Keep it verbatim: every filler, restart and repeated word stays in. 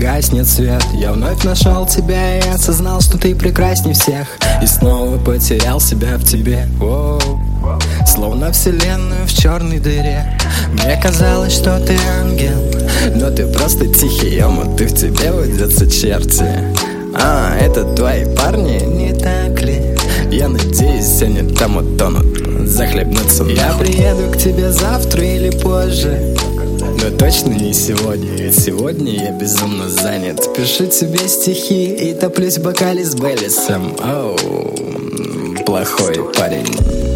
гаснет свет. Я вновь нашел тебя и осознал, что ты прекрасней всех. И снова потерял себя в тебе. Воу. Словно вселенную в черной дыре. Мне казалось, что ты ангел, но ты просто тихий омут, и в тебе водятся черти. А, это твои парни, не так ли? Я надеюсь, они там утонут, захлебнутся. Я приеду к тебе завтра или позже, но точно не сегодня, ведь сегодня я безумно занят. Пишу тебе стихи и топлюсь в бокале с Бейлисом. Оу, плохой парень.